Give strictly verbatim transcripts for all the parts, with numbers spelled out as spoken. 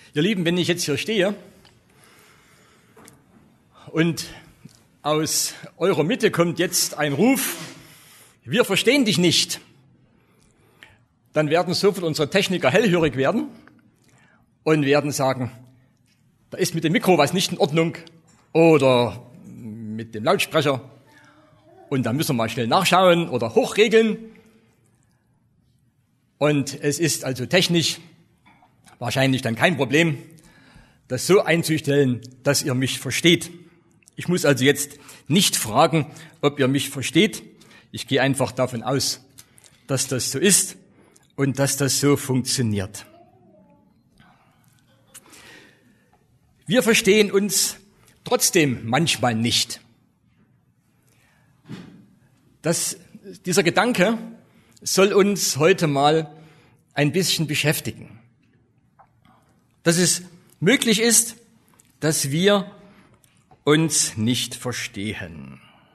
Ihr Lieben, wenn ich jetzt hier stehe und aus eurer Mitte kommt jetzt ein Ruf, wir verstehen dich nicht, dann werden sofort unsere Techniker hellhörig werden und werden sagen, da ist mit dem Mikro was nicht in Ordnung oder mit dem Lautsprecher und da müssen wir mal schnell nachschauen oder hochregeln. Und es ist also technisch wahrscheinlich dann kein Problem, das so einzustellen, dass ihr mich versteht. Ich muss also jetzt nicht fragen, ob ihr mich versteht. Ich gehe einfach davon aus, dass das so ist und dass das so funktioniert. Wir verstehen uns trotzdem manchmal nicht. Das, dieser Gedanke soll uns heute mal ein bisschen beschäftigen. Dass es möglich ist, dass wir uns nicht verstehen.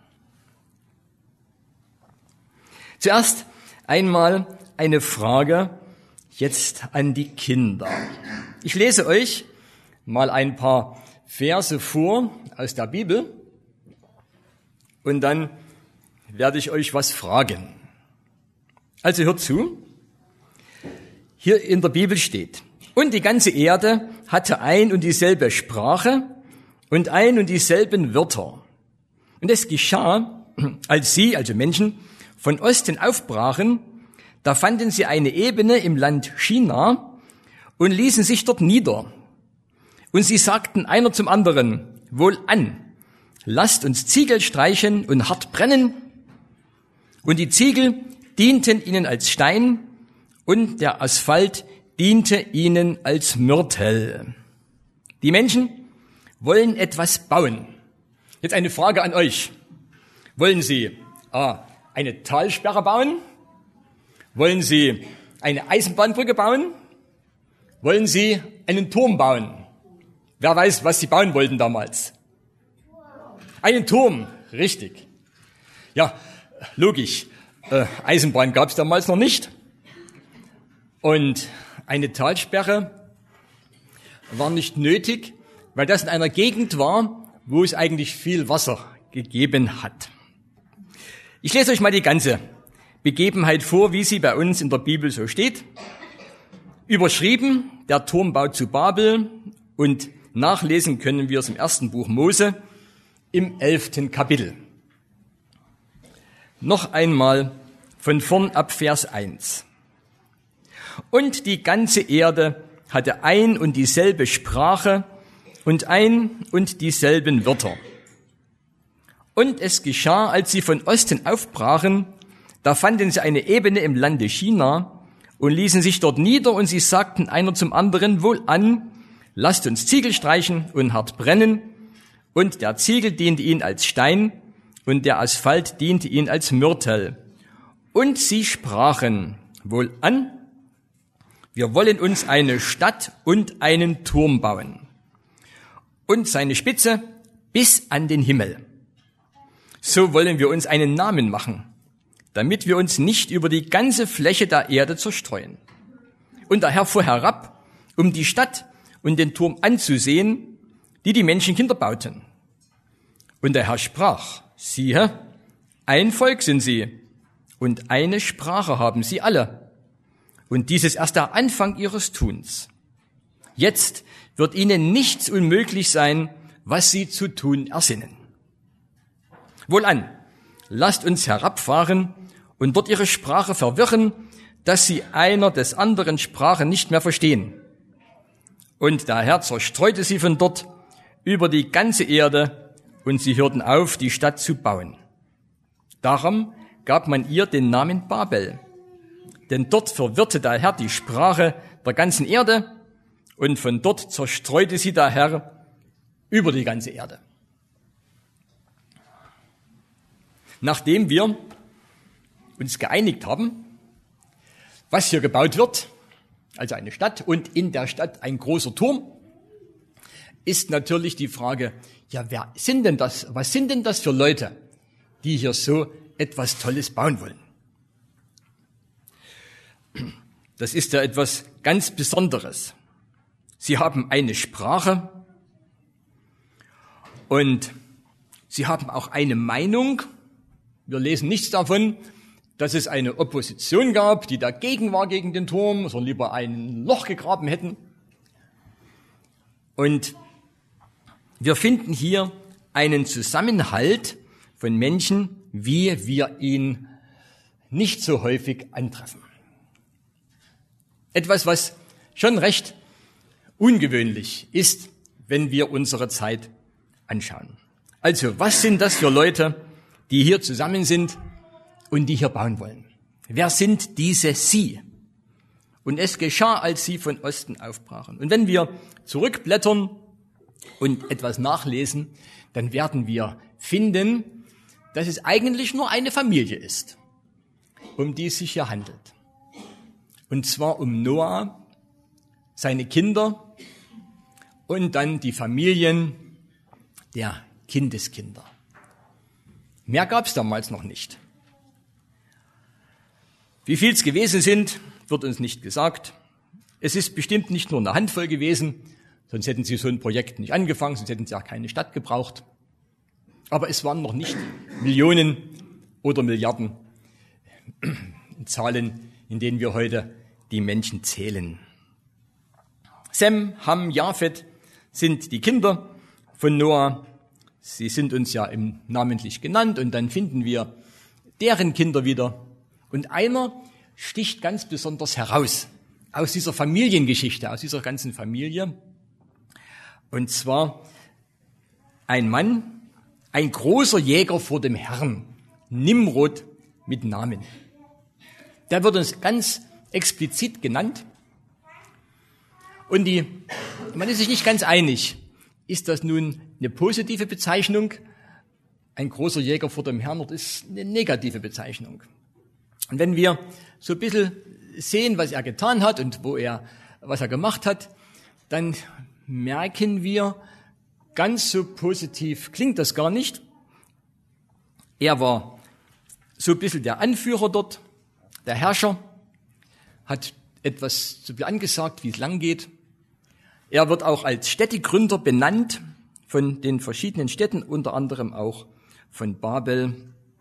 Zuerst einmal eine Frage jetzt an die Kinder. Ich lese euch mal ein paar Verse vor aus der Bibel und dann werde ich euch was fragen. Also hört zu. Hier in der Bibel steht: Und die ganze Erde hatte ein und dieselbe Sprache und ein und dieselben Wörter. Und es geschah, als sie, also Menschen, von Osten aufbrachen, da fanden sie eine Ebene im Land China und ließen sich dort nieder. Und sie sagten einer zum anderen: Wohlan, lasst uns Ziegel streichen und hart brennen. Und die Ziegel dienten ihnen als Stein und der Asphalt diente ihnen als Mörtel. Die Menschen wollen etwas bauen. Jetzt eine Frage an euch. Wollen Sie A, eine Talsperre bauen? Wollen Sie eine Eisenbahnbrücke bauen? Wollen Sie einen Turm bauen? Wer weiß, was Sie bauen wollten damals? Einen Turm, richtig. Ja, logisch. Äh, Eisenbahn gab es damals noch nicht. Und eine Talsperre war nicht nötig, weil das in einer Gegend war, wo es eigentlich viel Wasser gegeben hat. Ich lese euch mal die ganze Begebenheit vor, wie sie bei uns in der Bibel so steht. Überschrieben, der Turmbau zu Babel, und nachlesen können wir es im ersten Buch Mose im elften Kapitel. Noch einmal von vorn ab Vers eins. Und die ganze Erde hatte ein und dieselbe Sprache und ein und dieselben Wörter. Und es geschah, als sie von Osten aufbrachen, da fanden sie eine Ebene im Lande China und ließen sich dort nieder, und sie sagten einer zum anderen: Wohlan, lasst uns Ziegel streichen und hart brennen. Und der Ziegel diente ihnen als Stein und der Asphalt diente ihnen als Mörtel. Und sie sprachen: Wohlan, wir wollen uns eine Stadt und einen Turm bauen und seine Spitze bis an den Himmel. So wollen wir uns einen Namen machen, damit wir uns nicht über die ganze Fläche der Erde zerstreuen. Und der Herr fuhr herab, um die Stadt und den Turm anzusehen, die die Menschenkinder bauten. Und der Herr sprach: Siehe, ein Volk sind sie, und eine Sprache haben sie alle. Und dies ist erst der Anfang ihres Tuns. Jetzt wird ihnen nichts unmöglich sein, was sie zu tun ersinnen. Wohlan, lasst uns herabfahren und dort ihre Sprache verwirren, dass sie einer des anderen Sprache nicht mehr verstehen. Und der Herr zerstreute sie von dort über die ganze Erde, und sie hörten auf, die Stadt zu bauen. Darum gab man ihr den Namen Babel, denn dort verwirrte der Herr die Sprache der ganzen Erde, und von dort zerstreute sie der Herr über die ganze Erde. Nachdem wir uns geeinigt haben, was hier gebaut wird, also eine Stadt und in der Stadt ein großer Turm, ist natürlich die Frage: Ja, wer sind denn das? Was sind denn das für Leute, die hier so etwas Tolles bauen wollen? Das ist ja etwas ganz Besonderes. sie haben eine Sprache und sie haben auch eine Meinung. Wir lesen nichts davon, dass es eine Opposition gab, die dagegen war gegen den Turm, sondern lieber ein Loch gegraben hätten. Und wir finden hier einen Zusammenhalt von Menschen, wie wir ihn nicht so häufig antreffen. Etwas, was schon recht ungewöhnlich ist, wenn wir unsere Zeit anschauen. Also, was sind das für Leute, die hier zusammen sind und die hier bauen wollen? Wer sind diese Sie? Und es geschah, als sie von Osten aufbrachen. Und wenn wir zurückblättern und etwas nachlesen, dann werden wir finden, dass es eigentlich nur eine Familie ist, um die es sich hier handelt. Und zwar um Noah, seine Kinder und dann die Familien der Kindeskinder. Mehr gab es damals noch nicht. Wie viel es gewesen sind, wird uns nicht gesagt. Es ist bestimmt nicht nur eine Handvoll gewesen, sonst hätten sie so ein Projekt nicht angefangen, sonst hätten sie auch keine Stadt gebraucht. Aber es waren noch nicht Millionen oder Milliarden Zahlen, in denen wir heute die Menschen zählen. Sem, Ham, Japhet sind die Kinder von Noah. Sie sind uns ja im namentlich genannt und dann finden wir deren Kinder wieder. Und einer sticht ganz besonders heraus aus dieser Familiengeschichte, aus dieser ganzen Familie. Und zwar ein Mann, ein großer Jäger vor dem Herrn, Nimrod mit Namen. Der wird uns ganz explizit genannt. Und die, man ist sich nicht ganz einig, ist das nun eine positive Bezeichnung? Ein großer Jäger vor dem Herrn, das ist eine negative Bezeichnung. Und wenn wir so ein bisschen sehen, was er getan hat und wo er, was er gemacht hat, dann merken wir, ganz so positiv klingt das gar nicht. Er war so ein bisschen der Anführer dort, der Herrscher, hat etwas zu viel angesagt, wie es lang geht. Er wird auch als Städtegründer benannt von den verschiedenen Städten, unter anderem auch von Babel.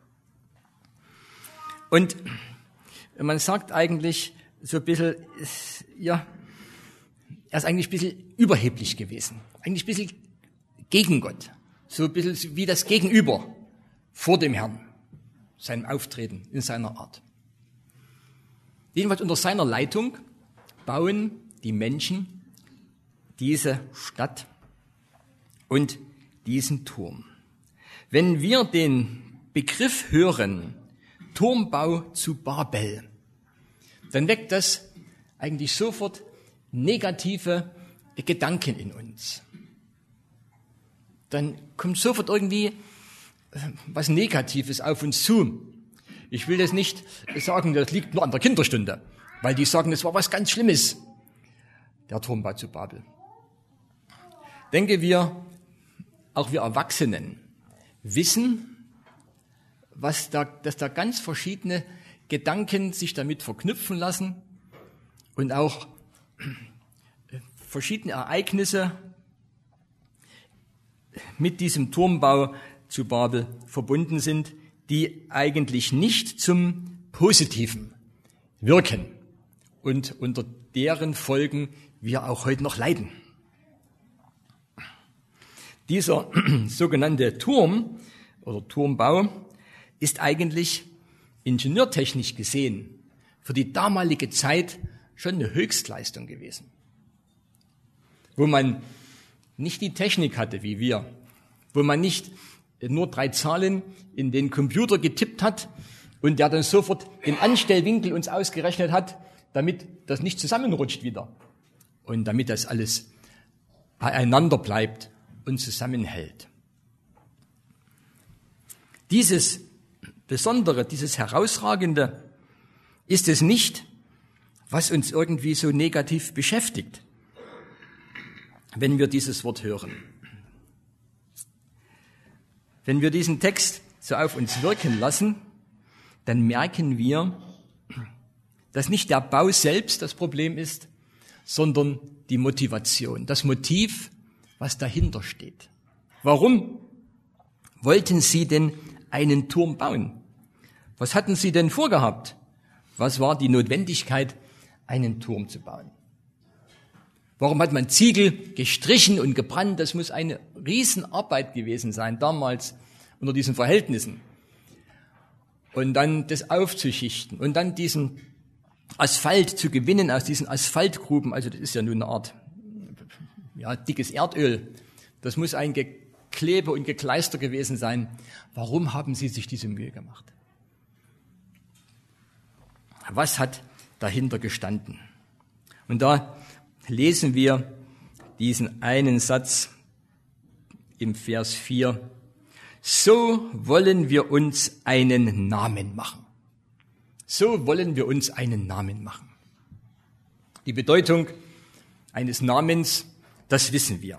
Und man sagt eigentlich so ein bisschen, ja, er ist eigentlich ein bisschen überheblich gewesen, eigentlich ein bisschen gegen Gott, so ein bisschen wie das Gegenüber vor dem Herrn, seinem Auftreten in seiner Art. Jedenfalls unter seiner Leitung bauen die Menschen diese Stadt und diesen Turm. Wenn wir den Begriff hören, Turmbau zu Babel, dann weckt das eigentlich sofort negative Gedanken in uns. Dann kommt sofort irgendwie was Negatives auf uns zu. Ich will das nicht sagen, das liegt nur an der Kinderstunde, weil die sagen, das war was ganz Schlimmes, der Turmbau zu Babel. Denke wir, auch wir Erwachsenen wissen, was da, dass da ganz verschiedene Gedanken sich damit verknüpfen lassen und auch verschiedene Ereignisse mit diesem Turmbau zu Babel verbunden sind, die eigentlich nicht zum Positiven wirken und unter deren Folgen wir auch heute noch leiden. Dieser sogenannte Turm oder Turmbau ist eigentlich ingenieurtechnisch gesehen für die damalige Zeit schon eine Höchstleistung gewesen. Wo man nicht die Technik hatte wie wir, wo man nicht nur drei Zahlen in den Computer getippt hat und der dann sofort den Anstellwinkel uns ausgerechnet hat, damit das nicht zusammenrutscht wieder und damit das alles beieinander bleibt und zusammenhält. Dieses Besondere, dieses Herausragende ist es nicht, was uns irgendwie so negativ beschäftigt, wenn wir dieses Wort hören. Wenn wir diesen Text so auf uns wirken lassen, dann merken wir, dass nicht der Bau selbst das Problem ist, sondern die Motivation, das Motiv, was dahinter steht. Warum wollten sie denn einen Turm bauen? Was hatten sie denn vorgehabt? Was war die Notwendigkeit, einen Turm zu bauen? Warum hat man Ziegel gestrichen und gebrannt? Das muss eine Riesenarbeit gewesen sein, damals unter diesen Verhältnissen. Und dann das aufzuschichten und dann diesen Asphalt zu gewinnen aus diesen Asphaltgruben. Also das ist ja nun eine Art, ja, dickes Erdöl. Das muss ein Geklebe und Gekleister gewesen sein. Warum haben sie sich diese Mühe gemacht? Was hat dahinter gestanden? Und da lesen wir diesen einen Satz im Vers vier. So wollen wir uns einen Namen machen. So wollen wir uns einen Namen machen. Die Bedeutung eines Namens, das wissen wir.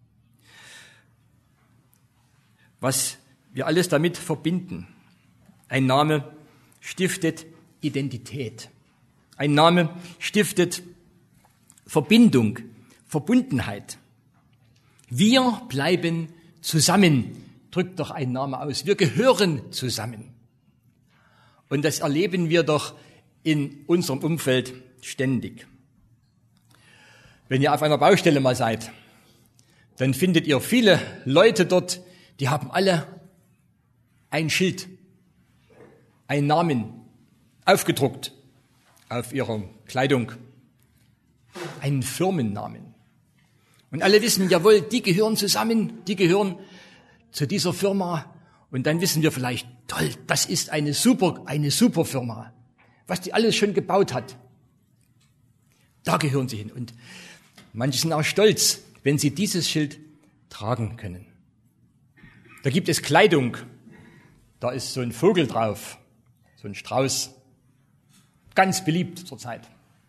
Was wir alles damit verbinden. Ein Name stiftet Identität. Ein Name stiftet Verbindung, Verbundenheit. Wir bleiben zusammen, drückt doch ein Name aus. Wir gehören zusammen. Und das erleben wir doch in unserem Umfeld ständig. Wenn ihr auf einer Baustelle mal seid, dann findet ihr viele Leute dort, die haben alle ein Schild, einen Namen aufgedruckt auf ihrer Kleidung, einen Firmennamen. Und alle wissen, jawohl, die gehören zusammen, die gehören zu dieser Firma. Und dann wissen wir vielleicht, toll, das ist eine super, eine super Firma, was die alles schon gebaut hat. Da gehören sie hin. Und manche sind auch stolz, wenn sie dieses Schild tragen können. Da gibt es Kleidung, da ist so ein Vogel drauf, so ein Strauß, ganz beliebt zurzeit.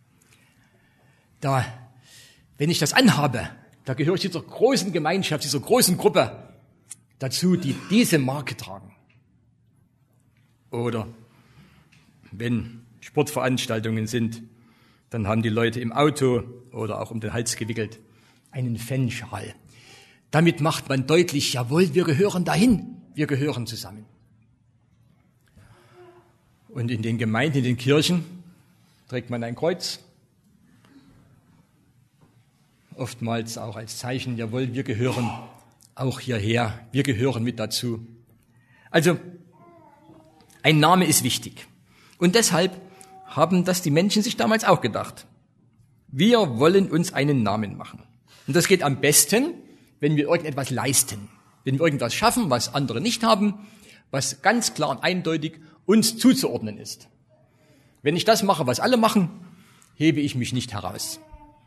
Da, wenn ich das anhabe, da gehöre ich dieser großen Gemeinschaft, dieser großen Gruppe dazu, die diese Marke tragen. Oder wenn Sportveranstaltungen sind, dann haben die Leute im Auto oder auch um den Hals gewickelt einen Fanschal. Damit macht man deutlich, jawohl, wir gehören dahin, wir gehören zusammen. Und in den Gemeinden, in den Kirchen trägt man ein Kreuz, oftmals auch als Zeichen, jawohl, wir gehören auch hierher, wir gehören mit dazu. Also, ein Name ist wichtig. Und deshalb haben das die Menschen sich damals auch gedacht. Wir wollen uns einen Namen machen. Und das geht am besten, wenn wir irgendetwas leisten. Wenn wir irgendwas schaffen, was andere nicht haben, was ganz klar und eindeutig uns zuzuordnen ist. Wenn ich das mache, was alle machen, hebe ich mich nicht heraus.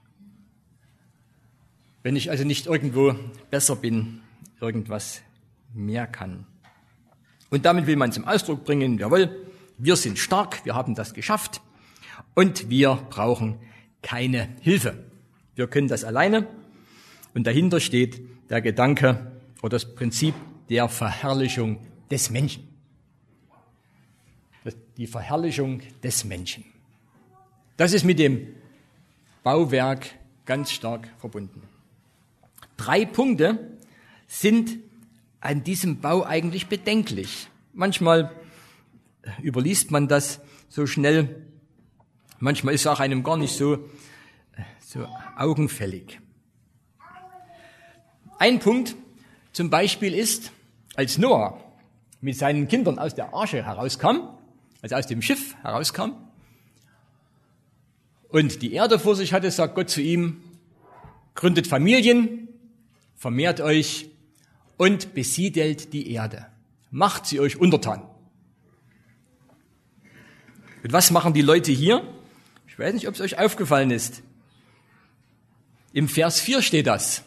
Wenn ich also nicht irgendwo besser bin, irgendwas mehr kann. Und damit will man zum Ausdruck bringen, jawohl, wir sind stark, wir haben das geschafft und wir brauchen keine Hilfe. Wir können das alleine und dahinter steht der Gedanke oder das Prinzip der Verherrlichung des Menschen. Die Verherrlichung des Menschen. Das ist mit dem Bauwerk ganz stark verbunden. Drei Punkte sind an diesem Bau eigentlich bedenklich. Manchmal überliest man das so schnell. Manchmal ist es auch einem gar nicht so, so augenfällig. Ein Punkt zum Beispiel ist, als Noah mit seinen Kindern aus der Arche herauskam, also aus dem Schiff herauskam und die Erde vor sich hatte, sagt Gott zu ihm, gründet Familien, vermehrt euch und besiedelt die Erde. Macht sie euch untertan. Und was machen die Leute hier? Ich weiß nicht, ob es euch aufgefallen ist. Im Vers vier steht das.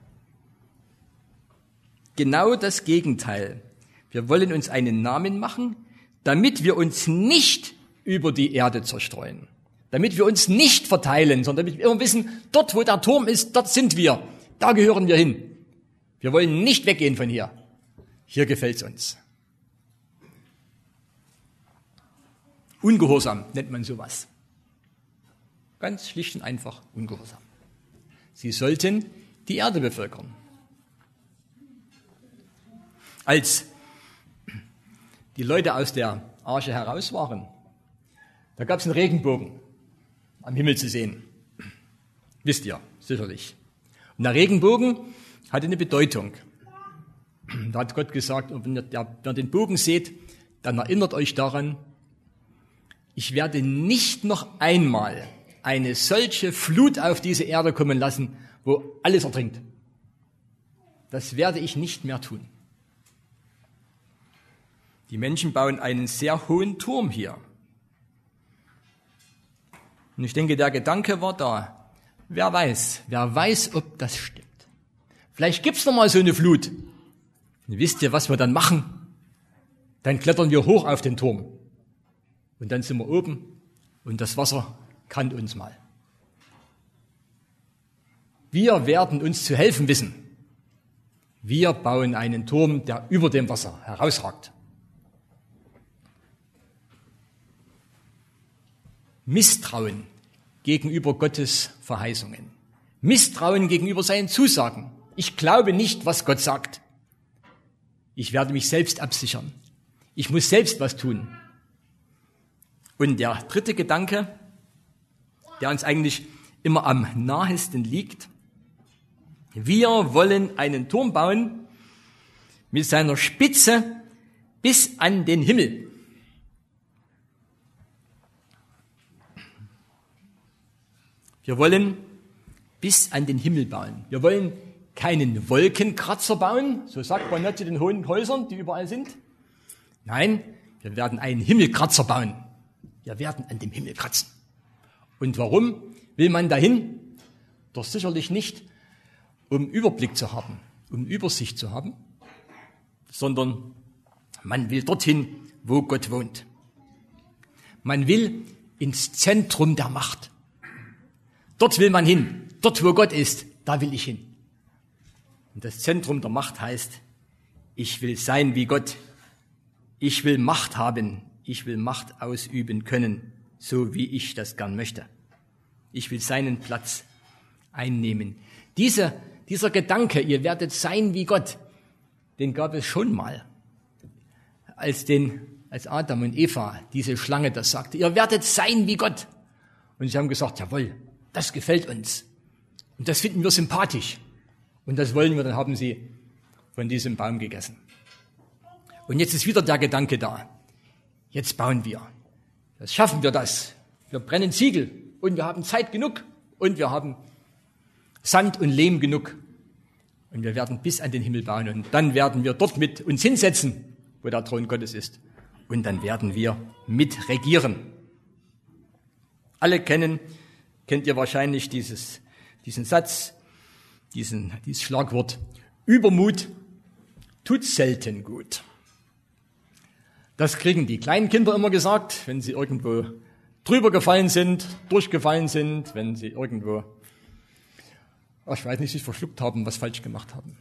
Genau das Gegenteil. Wir wollen uns einen Namen machen, damit wir uns nicht über die Erde zerstreuen. Damit wir uns nicht verteilen, sondern damit wir immer wissen, dort wo der Turm ist, dort sind wir. Da gehören wir hin. Wir wollen nicht weggehen von hier. Hier gefällt's uns. Ungehorsam nennt man sowas. Ganz schlicht und einfach ungehorsam. Sie sollten die Erde bevölkern. Als die Leute aus der Arche heraus waren, da gab es einen Regenbogen am Himmel zu sehen. Wisst ihr, sicherlich. Und der Regenbogen hatte eine Bedeutung. Da hat Gott gesagt, wenn ihr, wenn ihr den Bogen seht, dann erinnert euch daran, ich werde nicht noch einmal eine solche Flut auf diese Erde kommen lassen, wo alles ertrinkt. Das werde ich nicht mehr tun. Die Menschen bauen einen sehr hohen Turm hier. Und ich denke, der Gedanke war da. Wer weiß, wer weiß, ob das stimmt. Vielleicht gibt's noch mal so eine Flut. Und wisst ihr, was wir dann machen? Dann klettern wir hoch auf den Turm. Und dann sind wir oben und das Wasser kann uns mal. Wir werden uns zu helfen wissen. Wir bauen einen Turm, der über dem Wasser herausragt. Misstrauen gegenüber Gottes Verheißungen. Misstrauen gegenüber seinen Zusagen. Ich glaube nicht, was Gott sagt. Ich werde mich selbst absichern. Ich muss selbst was tun. Und der dritte Gedanke, der uns eigentlich immer am nahesten liegt. Wir wollen einen Turm bauen mit seiner Spitze bis an den Himmel. Wir wollen bis an den Himmel bauen. Wir wollen keinen Wolkenkratzer bauen, so sagt man nicht zu den hohen Häusern, die überall sind. Nein, wir werden einen Himmelkratzer bauen. Wir werden an dem Himmel kratzen. Und warum will man dahin? Doch sicherlich nicht, um Überblick zu haben, um Übersicht zu haben, sondern man will dorthin, wo Gott wohnt. Man will ins Zentrum der Macht. Dort will man hin. Dort, wo Gott ist, da will ich hin. Und das Zentrum der Macht heißt, ich will sein wie Gott. Ich will Macht haben. Ich will Macht ausüben können, so wie ich das gern möchte. Ich will seinen Platz einnehmen. Diese, dieser Gedanke, ihr werdet sein wie Gott, den gab es schon mal, als, den, als Adam und Eva, diese Schlange, das sagte, ihr werdet sein wie Gott. Und sie haben gesagt, jawohl, das gefällt uns. Und das finden wir sympathisch. Und das wollen wir, dann haben sie von diesem Baum gegessen. Und jetzt ist wieder der Gedanke da. Jetzt bauen wir. Das schaffen wir das. Wir brennen Ziegel und wir haben Zeit genug und wir haben Sand und Lehm genug. Und wir werden bis an den Himmel bauen und dann werden wir dort mit uns hinsetzen, wo der Thron Gottes ist. Und dann werden wir mitregieren. Alle kennen, kennt ihr wahrscheinlich dieses, diesen Satz, diesen, dieses Schlagwort. Übermut tut selten gut. Das kriegen die kleinen Kinder immer gesagt, wenn sie irgendwo drüber gefallen sind, durchgefallen sind, wenn sie irgendwo, ich weiß nicht, sich verschluckt haben, was falsch gemacht haben.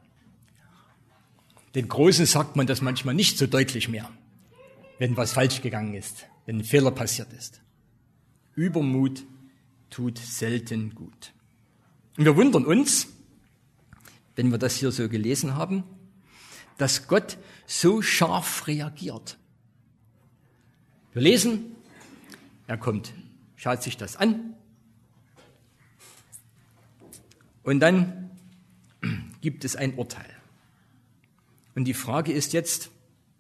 Den Großen sagt man das manchmal nicht so deutlich mehr, wenn was falsch gegangen ist, wenn ein Fehler passiert ist. Übermut tut selten gut. Und wir wundern uns, wenn wir das hier so gelesen haben, dass Gott so scharf reagiert. Wir lesen, er kommt, schaut sich das an und dann gibt es ein Urteil. Und die Frage ist jetzt,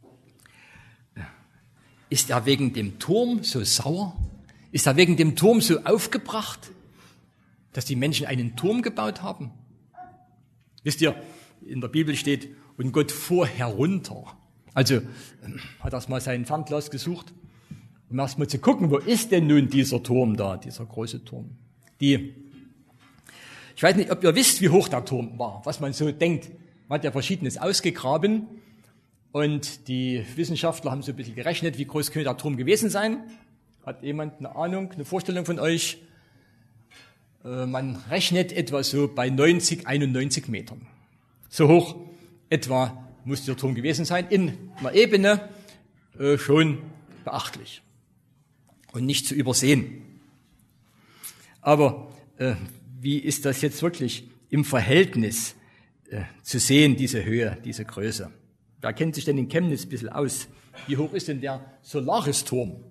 ist er wegen dem Turm so sauer? Ist er wegen dem Turm so aufgebracht, dass die Menschen einen Turm gebaut haben? Wisst ihr, in der Bibel steht, und Gott fuhr herunter. Also hat erst mal sein Fernglas gesucht, um erst mal zu gucken, wo ist denn nun dieser Turm da, dieser große Turm. Die, ich weiß nicht, ob ihr wisst, wie hoch der Turm war, was man so denkt. Man hat ja Verschiedenes ausgegraben und die Wissenschaftler haben so ein bisschen gerechnet, wie groß könnte der Turm gewesen sein. Hat jemand eine Ahnung, eine Vorstellung von euch? Äh, man rechnet etwa so bei neunzig, einundneunzig Metern. So hoch etwa muss der Turm gewesen sein, in einer Ebene äh, schon beachtlich und nicht zu übersehen. Aber äh, wie ist das jetzt wirklich im Verhältnis äh, zu sehen, diese Höhe, diese Größe? Wer kennt sich denn in Chemnitz ein bisschen aus? Wie hoch ist denn der Solaris-Turm?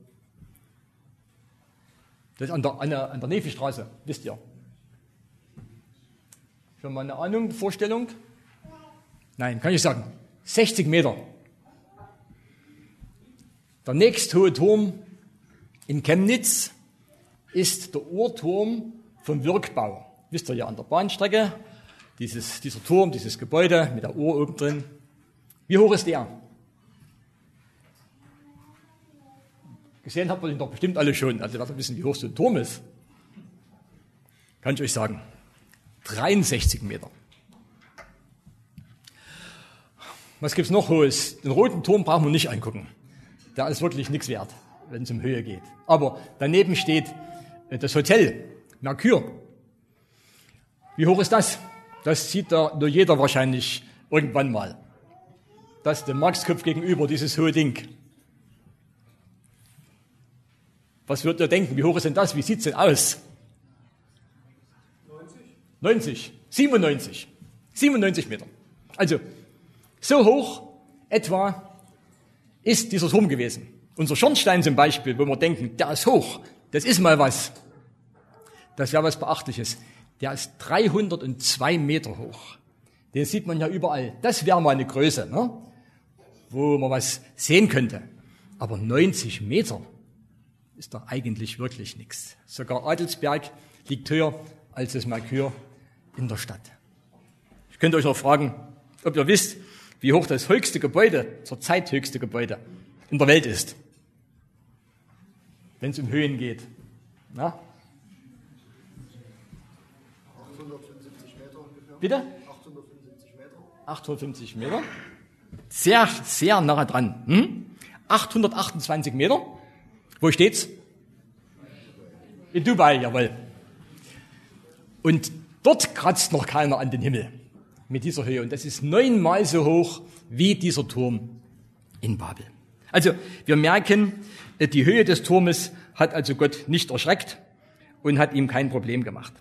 Das ist an der, an der, an der Nefi-Straße, wisst ihr. Schon mal eine Ahnung, Vorstellung? Nein, kann ich sagen. sechzig Meter. Der nächsthohe Turm in Chemnitz ist der Uhrturm vom Wirkbau. Wisst ihr ja, an der Bahnstrecke, dieses, dieser Turm, dieses Gebäude mit der Uhr oben drin. Wie hoch ist der? Gesehen habt ihr den doch bestimmt alle schon. Also werdet ihr wissen, wie hoch so ein Turm ist. Kann ich euch sagen. dreiundsechzig Meter. Was gibt's noch Hohes? Den roten Turm brauchen wir nicht angucken. Der ist wirklich nichts wert, wenn es um Höhe geht. Aber daneben steht das Hotel Mercure. Wie hoch ist das? Das sieht da nur jeder wahrscheinlich irgendwann mal. Das ist dem Markskopf gegenüber, dieses hohe Ding. Was würdet ihr denken? Wie hoch ist denn das? Wie sieht's denn aus? neunzig. neunzig. siebenundneunzig. siebenundneunzig Meter. Also, so hoch etwa ist dieser Turm gewesen. Unser Schornstein zum Beispiel, wo wir denken, der ist hoch, das ist mal was. Das wäre was Beachtliches. Der ist dreihundertzwei Meter hoch. Den sieht man ja überall. Das wäre mal eine Größe, ne? Wo man was sehen könnte. Aber neunzig Meter ist doch eigentlich wirklich nichts. Sogar Adelsberg liegt höher als das Mercure in der Stadt. Ich könnte euch auch fragen, ob ihr wisst, wie hoch das höchste Gebäude, zurzeit höchste Gebäude in der Welt ist. Wenn es um Höhen geht. Na? achthundertfünfundsiebzig Meter ungefähr. Bitte? achthundertfünfundsiebzig Meter. achthundertfünfzig Meter. Sehr, sehr nah dran. Hm? achthundertachtundzwanzig Meter. Wo steht's? In Dubai, jawohl. Und dort kratzt noch keiner an den Himmel mit dieser Höhe. Und das ist neunmal so hoch wie dieser Turm in Babel. Also wir merken, die Höhe des Turmes hat also Gott nicht erschreckt und hat ihm kein Problem gemacht.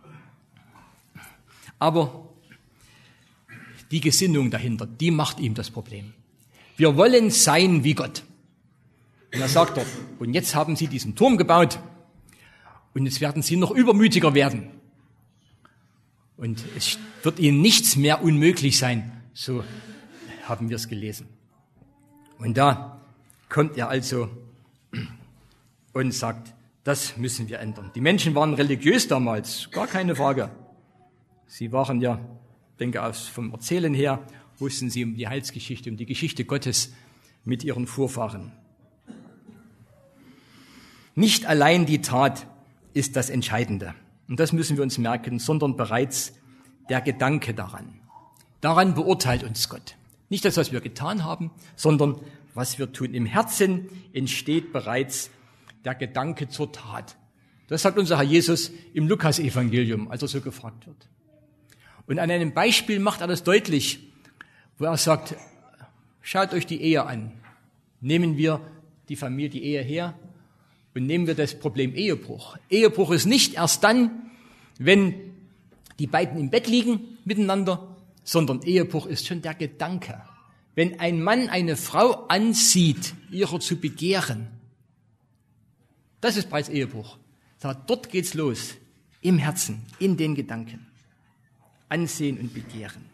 Aber die Gesinnung dahinter, die macht ihm das Problem. Wir wollen sein wie Gott. Und er sagt dort, und jetzt haben sie diesen Turm gebaut und jetzt werden sie noch übermütiger werden. Und es wird ihnen nichts mehr unmöglich sein. So haben wir es gelesen. Und da kommt er also und sagt, das müssen wir ändern. Die Menschen waren religiös damals, gar keine Frage. Sie waren ja, denke aus vom Erzählen her, wussten sie um die Heilsgeschichte, um die Geschichte Gottes mit ihren Vorfahren. Nicht allein die Tat ist das Entscheidende. Und das müssen wir uns merken, sondern bereits der Gedanke daran. Daran beurteilt uns Gott. Nicht das, was wir getan haben, sondern was wir tun. Im Herzen entsteht bereits der Gedanke zur Tat. Das sagt unser Herr Jesus im Lukas-Evangelium, als er so gefragt wird. Und an einem Beispiel macht er das deutlich, wo er sagt, schaut euch die Ehe an. Nehmen wir die Familie, die Ehe her und nehmen wir das Problem Ehebruch. Ehebruch ist nicht erst dann, wenn die beiden im Bett liegen miteinander, sondern Ehebruch ist schon der Gedanke. Wenn ein Mann eine Frau ansieht, ihrer zu begehren, das ist bereits Ehebruch. Dort geht's los, im Herzen, in den Gedanken. Ansehen und begehren.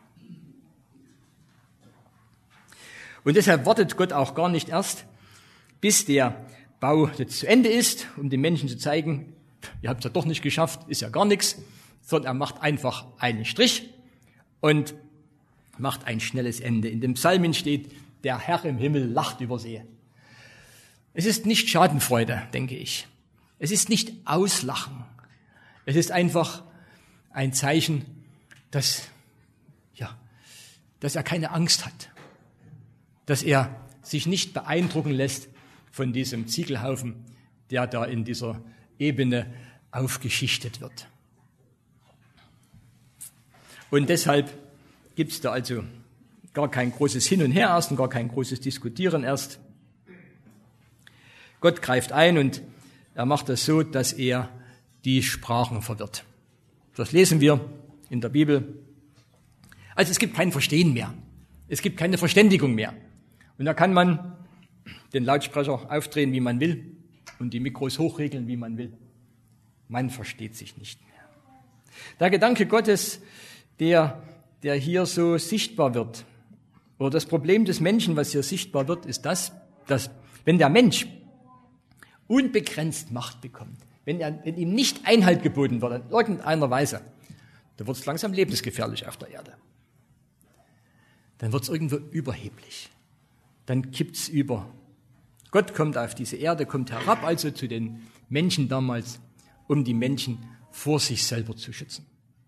Und deshalb wartet Gott auch gar nicht erst, bis der Bau jetzt zu Ende ist, um den Menschen zu zeigen, ihr habt es ja doch nicht geschafft, ist ja gar nichts, sondern er macht einfach einen Strich und macht ein schnelles Ende. In dem Psalmen steht, der Herr im Himmel lacht über sie. Es ist nicht Schadenfreude, denke ich. Es ist nicht Auslachen. Es ist einfach ein Zeichen, dass, ja, dass er keine Angst hat. Dass er sich nicht beeindrucken lässt von diesem Ziegelhaufen, der da in dieser Ebene aufgeschichtet wird. Und deshalb gibt es da also gar kein großes Hin und Her erst und gar kein großes Diskutieren erst. Gott greift ein und er macht das so, dass er die Sprachen verwirrt. Das lesen wir in der Bibel. Also es gibt kein Verstehen mehr. Es gibt keine Verständigung mehr. Und da kann man den Lautsprecher aufdrehen, wie man will, und die Mikros hochregeln, wie man will. Man versteht sich nicht mehr. Der Gedanke Gottes, der, der hier so sichtbar wird, oder das Problem des Menschen, was hier sichtbar wird, ist das, dass wenn der Mensch unbegrenzt Macht bekommt, wenn, er, wenn ihm nicht Einhalt geboten wird in irgendeiner Weise, dann wird es langsam lebensgefährlich auf der Erde. Dann wird es irgendwo überheblich. Dann kippt es über. Gott kommt auf diese Erde, kommt herab also zu den Menschen damals, um die Menschen vor sich selber zu schützen.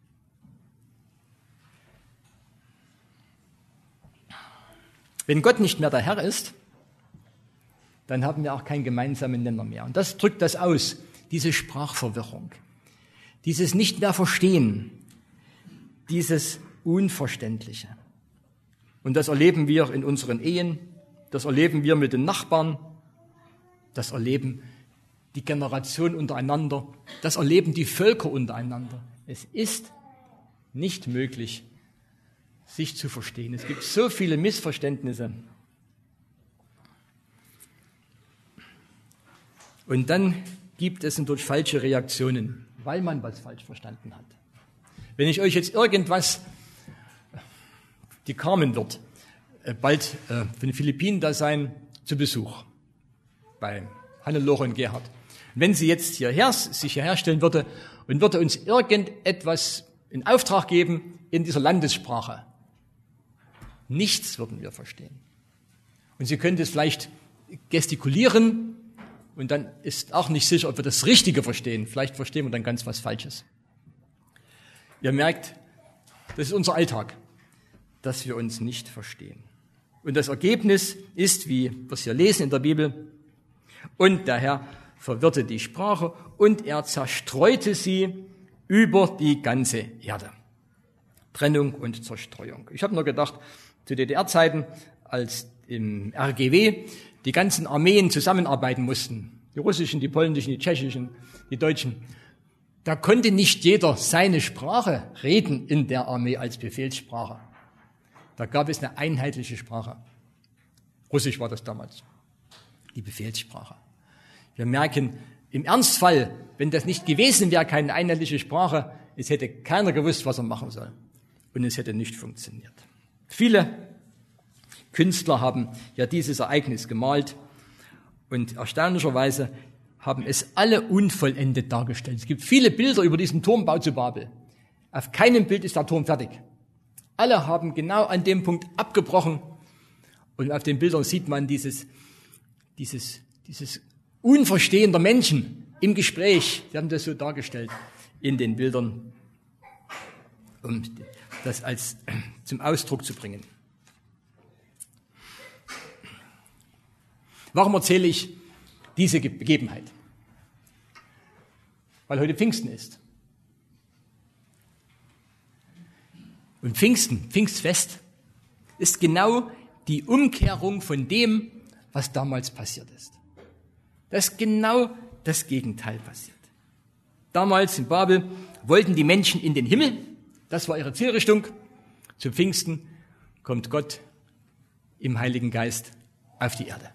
Wenn Gott nicht mehr der Herr ist, dann haben wir auch keinen gemeinsamen Nenner mehr. Und das drückt das aus, diese Sprachverwirrung, dieses Nicht mehr Verstehen, dieses Unverständliche. Und das erleben wir in unseren Ehen, das erleben wir mit den Nachbarn, das erleben die Generation untereinander, das erleben die Völker untereinander. Es ist nicht möglich, sich zu verstehen. Es gibt so viele Missverständnisse. Und dann gibt es durch falsche Reaktionen, weil man was falsch verstanden hat. Wenn ich euch jetzt irgendwas, die Carmen wird bald äh, von den Philippinen da sein, zu Besuch bei Hannelore und Gerhard. Wenn sie jetzt hierher, sich hierher stellen würde und würde uns irgendetwas in Auftrag geben in dieser Landessprache, nichts würden wir verstehen. Und sie könnte es vielleicht gestikulieren und dann ist auch nicht sicher, ob wir das Richtige verstehen. Vielleicht verstehen wir dann ganz was Falsches. Ihr merkt, das ist unser Alltag, dass wir uns nicht verstehen. Und das Ergebnis ist, wie wir es hier lesen in der Bibel, und der Herr verwirrte die Sprache und er zerstreute sie über die ganze Erde. Trennung und Zerstreuung. Ich habe nur gedacht, zu D D R-Zeiten, als im R G W die ganzen Armeen zusammenarbeiten mussten, die russischen, die polnischen, die tschechischen, die deutschen, da konnte nicht jeder seine Sprache reden in der Armee als Befehlssprache. Da gab es eine einheitliche Sprache. Russisch war das damals, die Befehlssprache. Wir merken, im Ernstfall, wenn das nicht gewesen wäre, keine einheitliche Sprache, es hätte keiner gewusst, was er machen soll. Und es hätte nicht funktioniert. Viele Künstler haben ja dieses Ereignis gemalt und erstaunlicherweise haben es alle unvollendet dargestellt. Es gibt viele Bilder über diesen Turmbau zu Babel. Auf keinem Bild ist der Turm fertig. Alle haben genau an dem Punkt abgebrochen und auf den Bildern sieht man dieses, dieses, dieses Unverstehen der Menschen im Gespräch. Sie haben das so dargestellt in den Bildern, um das als zum Ausdruck zu bringen. Warum erzähle ich diese Begebenheit? Weil heute Pfingsten ist. Und Pfingsten, Pfingstfest, ist genau die Umkehrung von dem, was damals passiert ist. Das ist genau das Gegenteil passiert. Damals in Babel wollten die Menschen in den Himmel, das war ihre Zielrichtung. Zu Pfingsten kommt Gott im Heiligen Geist auf die Erde.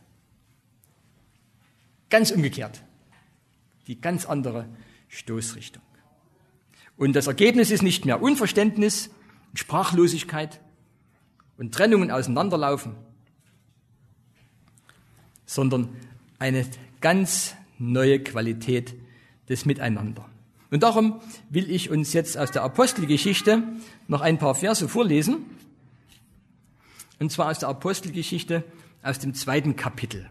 Ganz umgekehrt. Die ganz andere Stoßrichtung. Und das Ergebnis ist nicht mehr Unverständnis, Sprachlosigkeit und Trennung und Auseinanderlaufen, sondern eine ganz neue Qualität des Miteinander. Und darum will ich uns jetzt aus der Apostelgeschichte noch ein paar Verse vorlesen, und zwar aus der Apostelgeschichte aus dem zweiten Kapitel.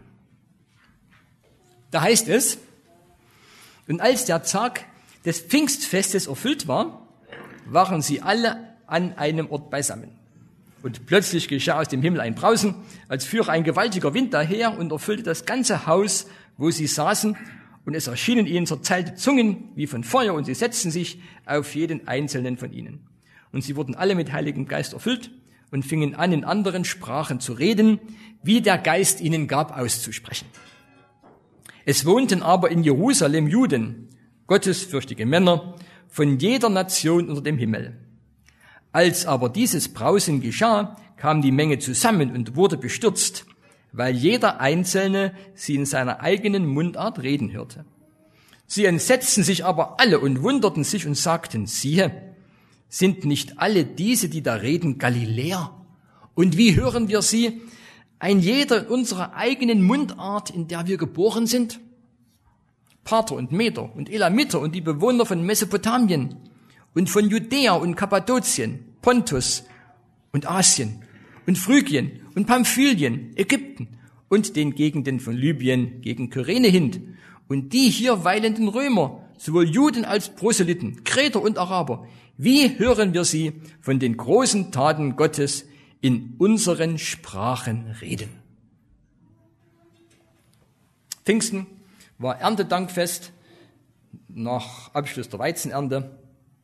Da heißt es: Und als der Tag des Pfingstfestes erfüllt war, waren sie alle an einem Ort beisammen. Und plötzlich geschah aus dem Himmel ein Brausen, als führe ein gewaltiger Wind daher und erfüllte das ganze Haus, wo sie saßen. Und es erschienen ihnen zerteilte Zungen wie von Feuer, und sie setzten sich auf jeden einzelnen von ihnen. Und sie wurden alle mit Heiligem Geist erfüllt und fingen an, in anderen Sprachen zu reden, wie der Geist ihnen gab, auszusprechen. Es wohnten aber in Jerusalem Juden, gottesfürchtige Männer von jeder Nation unter dem Himmel. Als aber dieses Brausen geschah, kam die Menge zusammen und wurde bestürzt, weil jeder Einzelne sie in seiner eigenen Mundart reden hörte. Sie entsetzten sich aber alle und wunderten sich und sagten, siehe, sind nicht alle diese, die da reden, Galiläer? Und wie hören wir sie? Ein jeder in unserer eigenen Mundart, in der wir geboren sind? Parther und Meder und Elamiter und die Bewohner von Mesopotamien und von Judäa und Kappadokien, Pontus und Asien und Phrygien und Pamphylien, Ägypten und den Gegenden von Libyen gegen Kyrene hin und die hier weilenden Römer, sowohl Juden als Proselyten, Kreter und Araber. Wie hören wir sie von den großen Taten Gottes in unseren Sprachen reden? Pfingsten war Erntedankfest nach Abschluss der Weizenernte.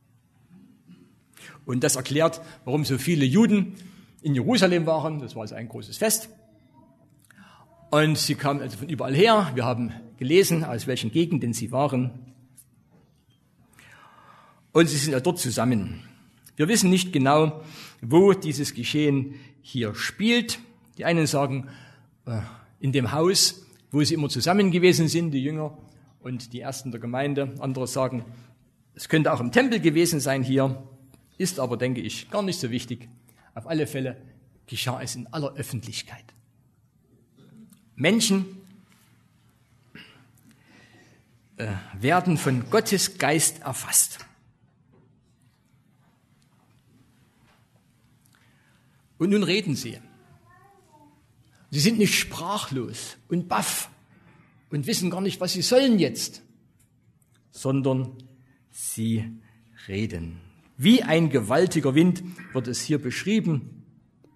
Und das erklärt, warum so viele Juden in Jerusalem waren. Das war also ein großes Fest. Und sie kamen also von überall her. Wir haben gelesen, aus welchen Gegenden sie waren. Und sie sind ja dort zusammen. Wir wissen nicht genau, wo dieses Geschehen hier spielt. Die einen sagen, in dem Haus, wo sie immer zusammen gewesen sind, die Jünger und die Ersten der Gemeinde. Andere sagen, es könnte auch im Tempel gewesen sein hier, ist aber, denke ich, gar nicht so wichtig. Auf alle Fälle geschah es in aller Öffentlichkeit. Menschen äh, werden von Gottes Geist erfasst. Und nun reden sie. Sie sind nicht sprachlos und baff und wissen gar nicht, was sie sollen jetzt, sondern sie reden. Wie ein gewaltiger Wind wird es hier beschrieben.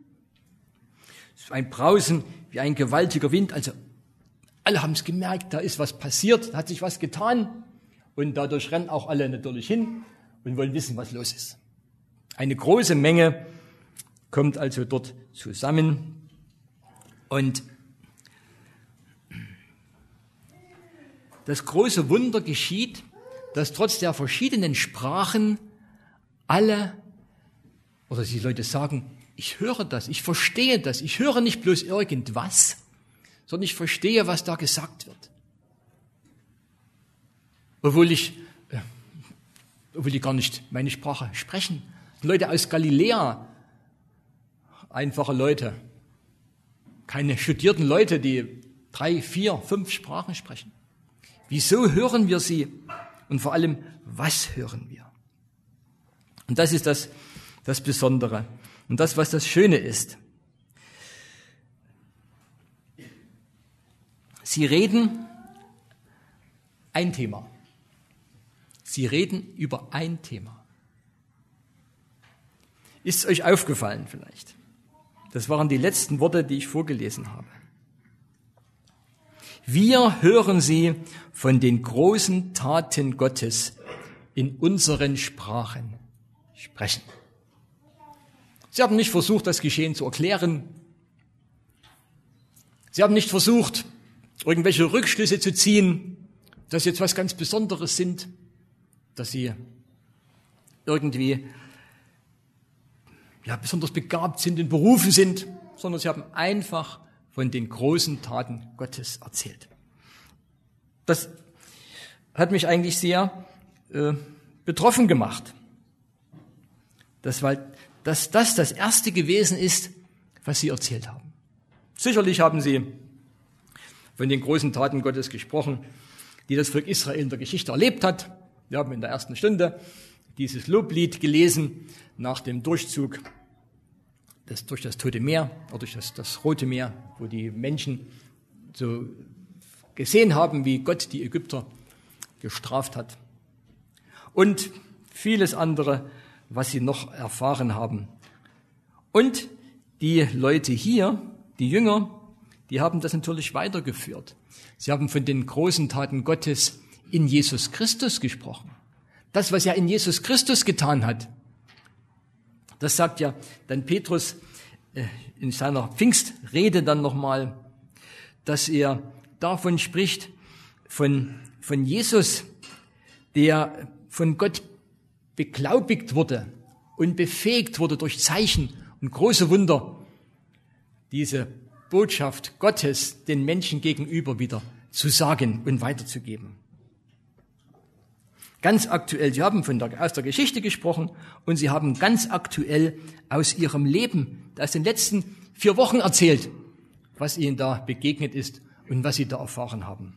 Ein Brausen wie ein gewaltiger Wind. Also alle haben es gemerkt, da ist was passiert, da hat sich was getan. Und dadurch rennen auch alle natürlich hin und wollen wissen, was los ist. Eine große Menge kommt also dort zusammen. Und das große Wunder geschieht, dass trotz der verschiedenen Sprachen alle, oder die Leute sagen, ich höre das, ich verstehe das, ich höre nicht bloß irgendwas, sondern ich verstehe, was da gesagt wird. Obwohl ich, äh, obwohl die gar nicht meine Sprache sprechen. Leute aus Galiläa, einfache Leute, keine studierten Leute, die drei, vier, fünf Sprachen sprechen. Wieso hören wir sie? Und vor allem, was hören wir? Und das ist das, das Besondere. Und das, was das Schöne ist. Sie reden ein Thema. Sie reden über ein Thema. Ist es euch aufgefallen vielleicht? Das waren die letzten Worte, die ich vorgelesen habe. Wir hören sie von den großen Taten Gottes in unseren Sprachen sprechen. Sie haben nicht versucht, das Geschehen zu erklären. Sie haben nicht versucht, irgendwelche Rückschlüsse zu ziehen, dass jetzt was ganz Besonderes sind, dass sie irgendwie ja, besonders begabt sind und berufen sind, sondern sie haben einfach von den großen Taten Gottes erzählt. Das hat mich eigentlich sehr äh, betroffen gemacht. Das, weil, dass das das Erste gewesen ist, was sie erzählt haben. Sicherlich haben sie von den großen Taten Gottes gesprochen, die das Volk Israel in der Geschichte erlebt hat. Wir haben in der ersten Stunde dieses Loblied gelesen nach dem Durchzug das, durch das Tote Meer oder durch das, das Rote Meer, wo die Menschen so gesehen haben, wie Gott die Ägypter gestraft hat. Und vieles andere, was sie noch erfahren haben. Und die Leute hier, die Jünger, die haben das natürlich weitergeführt. Sie haben von den großen Taten Gottes in Jesus Christus gesprochen. Das, was er in Jesus Christus getan hat. Das sagt ja dann Petrus in seiner Pfingstrede dann nochmal, dass er davon spricht, von, von Jesus, der von Gott beglaubigt wurde und befähigt wurde durch Zeichen und große Wunder, diese Botschaft Gottes den Menschen gegenüber wieder zu sagen und weiterzugeben. Ganz aktuell, Sie haben von der, aus der Geschichte gesprochen und Sie haben ganz aktuell aus Ihrem Leben, aus den letzten vier Wochen erzählt, was Ihnen da begegnet ist und was Sie da erfahren haben.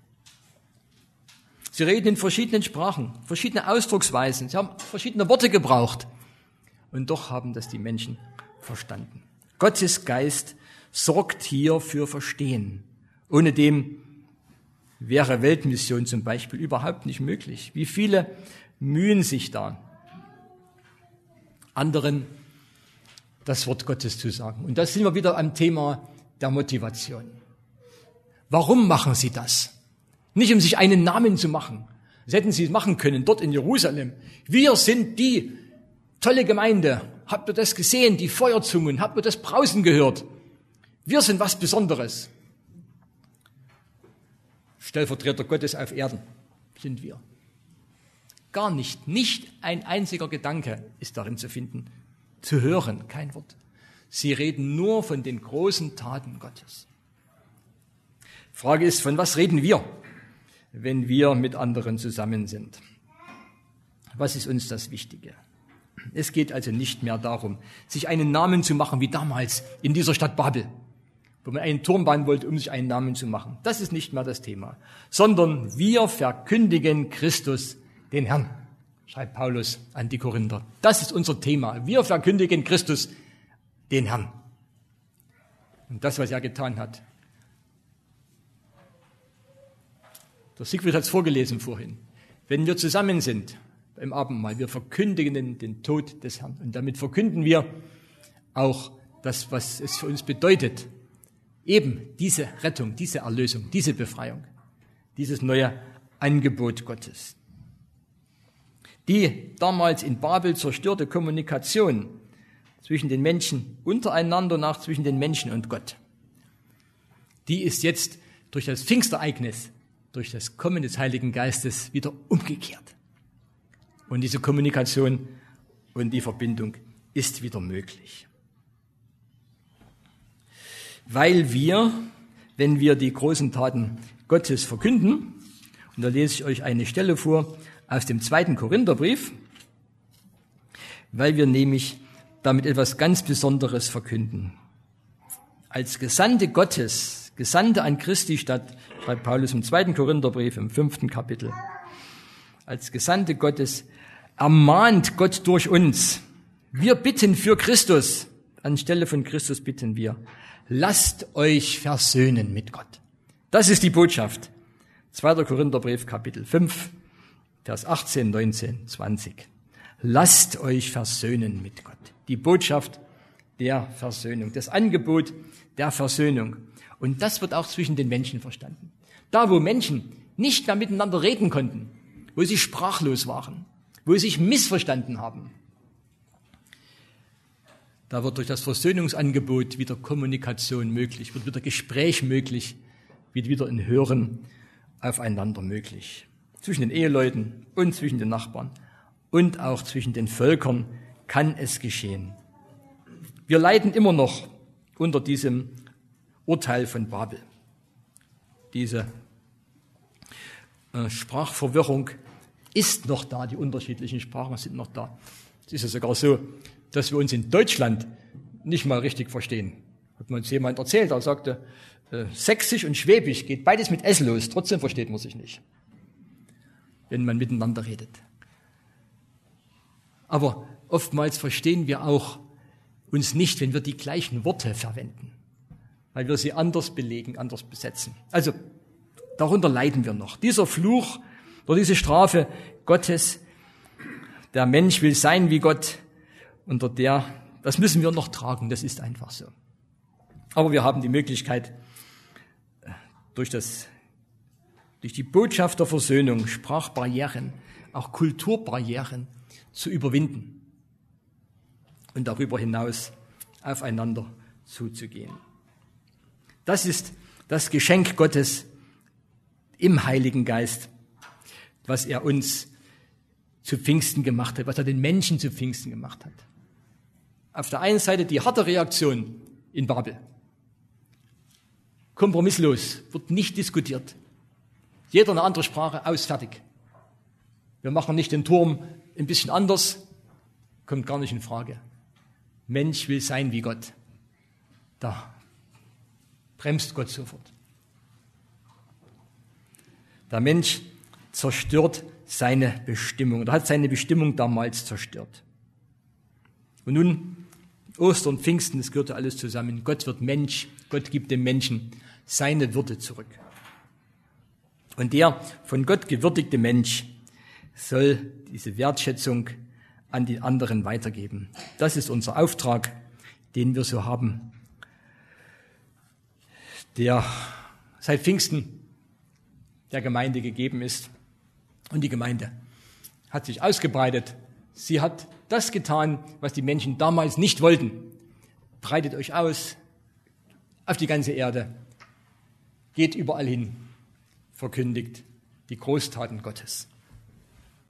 Sie reden in verschiedenen Sprachen, verschiedene Ausdrucksweisen, Sie haben verschiedene Worte gebraucht und doch haben das die Menschen verstanden. Gottes Geist sorgt hier für Verstehen. Ohne dem wäre Weltmission zum Beispiel überhaupt nicht möglich. Wie viele mühen sich da, anderen das Wort Gottes zu sagen? Und da sind wir wieder am Thema der Motivation. Warum machen sie das? Nicht, um sich einen Namen zu machen. Das hätten sie machen können, dort in Jerusalem. Wir sind die tolle Gemeinde. Habt ihr das gesehen? Die Feuerzungen. Habt ihr das Brausen gehört? Wir sind was Besonderes. Stellvertreter Gottes auf Erden sind wir. Gar nicht. Nicht ein einziger Gedanke ist darin zu finden. Zu hören, kein Wort. Sie reden nur von den großen Taten Gottes. Frage ist, von was reden wir, wenn wir mit anderen zusammen sind? Was ist uns das Wichtige? Es geht also nicht mehr darum, sich einen Namen zu machen wie damals in dieser Stadt Babel, wo man einen Turm bauen wollte, um sich einen Namen zu machen. Das ist nicht mehr das Thema, sondern wir verkündigen Christus, den Herrn, schreibt Paulus an die Korinther. Das ist unser Thema. Wir verkündigen Christus, den Herrn. Und das, was er getan hat. Der Siegfried hat es vorgelesen vorhin. Wenn wir zusammen sind im Abendmahl, wir verkündigen den, den Tod des Herrn. Und damit verkünden wir auch das, was es für uns bedeutet, eben diese Rettung, diese Erlösung, diese Befreiung, dieses neue Angebot Gottes. Die damals in Babel zerstörte Kommunikation zwischen den Menschen untereinander und auch zwischen den Menschen und Gott, die ist jetzt durch das Pfingstereignis, durch das Kommen des Heiligen Geistes wieder umgekehrt. Und diese Kommunikation und die Verbindung ist wieder möglich. Weil wir, wenn wir die großen Taten Gottes verkünden, und da lese ich euch eine Stelle vor aus dem zweiten Korintherbrief, weil wir nämlich damit etwas ganz Besonderes verkünden. Als Gesandte Gottes, Gesandte an Christi Stadt, schreibt Paulus im zweiten Korintherbrief im fünften Kapitel, als Gesandte Gottes ermahnt Gott durch uns. Wir bitten für Christus, anstelle von Christus bitten wir, lasst euch versöhnen mit Gott. Das ist die Botschaft. zweiter Korintherbrief, Kapitel fünf, Vers achtzehn, neunzehn, zwanzig. Lasst euch versöhnen mit Gott. Die Botschaft der Versöhnung, das Angebot der Versöhnung. Und das wird auch zwischen den Menschen verstanden. Da, wo Menschen nicht mehr miteinander reden konnten, wo sie sprachlos waren, wo sie sich missverstanden haben, da wird durch das Versöhnungsangebot wieder Kommunikation möglich, wird wieder Gespräch möglich, wird wieder ein Hören aufeinander möglich. Zwischen den Eheleuten und zwischen den Nachbarn und auch zwischen den Völkern kann es geschehen. Wir leiden immer noch unter diesem Urteil von Babel. Diese äh, Sprachverwirrung ist noch da, die unterschiedlichen Sprachen sind noch da. Es ist ja sogar so, dass wir uns in Deutschland nicht mal richtig verstehen. Hat mir uns jemand erzählt, er sagte, äh, Sächsisch und Schwäbisch geht beides mit S los, trotzdem versteht man sich nicht, wenn man miteinander redet. Aber oftmals verstehen wir auch uns nicht, wenn wir die gleichen Worte verwenden, weil wir sie anders belegen, anders besetzen. Also darunter leiden wir noch. Dieser Fluch oder diese Strafe Gottes, der Mensch will sein wie Gott, unter der, das müssen wir noch tragen, das ist einfach so. Aber wir haben die Möglichkeit, durch das, durch die Botschaft der Versöhnung, Sprachbarrieren, auch Kulturbarrieren zu überwinden und darüber hinaus aufeinander zuzugehen. Das ist das Geschenk Gottes im Heiligen Geist, was er uns zu Pfingsten gemacht hat, was er den Menschen zu Pfingsten gemacht hat. Auf der einen Seite die harte Reaktion in Babel. Kompromisslos, wird nicht diskutiert. Jeder eine andere Sprache, aus, fertig. Wir machen nicht den Turm ein bisschen anders, kommt gar nicht in Frage. Mensch will sein wie Gott. Da bremst Gott sofort. Der Mensch zerstört seine Bestimmung, oder hat seine Bestimmung damals zerstört. Und nun, Ostern, Pfingsten, das gehört alles zusammen. Gott wird Mensch, Gott gibt dem Menschen seine Würde zurück. Und der von Gott gewürdigte Mensch soll diese Wertschätzung an die anderen weitergeben. Das ist unser Auftrag, den wir so haben, der seit Pfingsten der Gemeinde gegeben ist. Und die Gemeinde hat sich ausgebreitet. Sie hat das getan, was die Menschen damals nicht wollten. Breitet euch aus auf die ganze Erde. Geht überall hin. Verkündigt die Großtaten Gottes.